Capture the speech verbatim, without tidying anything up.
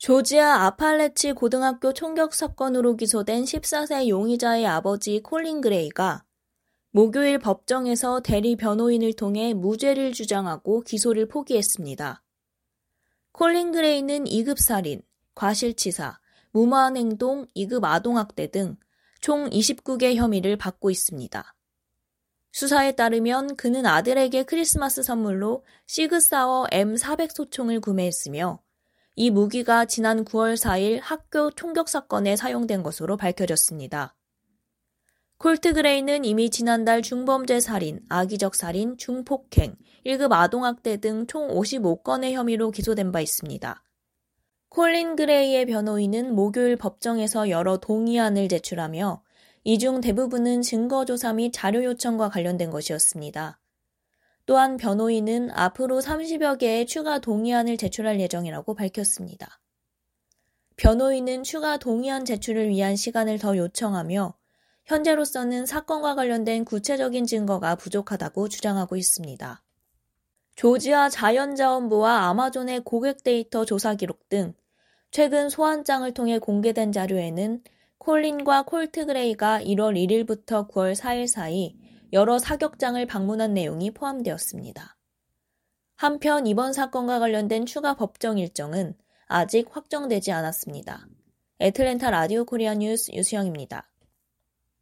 조지아 아팔레치 고등학교 총격 사건으로 기소된 십사 세 용의자의 아버지 콜린 그레이가 목요일 법정에서 대리 변호인을 통해 무죄를 주장하고 기소를 포기했습니다. 콜린 그레이는 이 급 살인, 과실치사, 무모한 행동, 이 급 아동학대 등 총 이십구 개 혐의를 받고 있습니다. 수사에 따르면 그는 아들에게 크리스마스 선물로 시그사워 엠 사백 소총을 구매했으며 이 무기가 지난 구월 사일 학교 총격 사건에 사용된 것으로 밝혀졌습니다. 콜트 그레이는 이미 지난달 중범죄 살인, 악의적 살인, 중폭행, 일 급 아동학대 등 총 오십오 건의 혐의로 기소된 바 있습니다. 콜린 그레이의 변호인은 목요일 법정에서 여러 동의안을 제출하며 이 중 대부분은 증거조사 및 자료 요청과 관련된 것이었습니다. 또한 변호인은 앞으로 삼십여 개의 추가 동의안을 제출할 예정이라고 밝혔습니다. 변호인은 추가 동의안 제출을 위한 시간을 더 요청하며 현재로서는 사건과 관련된 구체적인 증거가 부족하다고 주장하고 있습니다. 조지아 자연자원부와 아마존의 고객 데이터 조사 기록 등 최근 소환장을 통해 공개된 자료에는 콜린과 콜트 그레이가 일월 일일부터 구월 사일 사이 여러 사격장을 방문한 내용이 포함되었습니다. 한편 이번 사건과 관련된 추가 법정 일정은 아직 확정되지 않았습니다. 애틀랜타 라디오 코리아 뉴스 유수영입니다.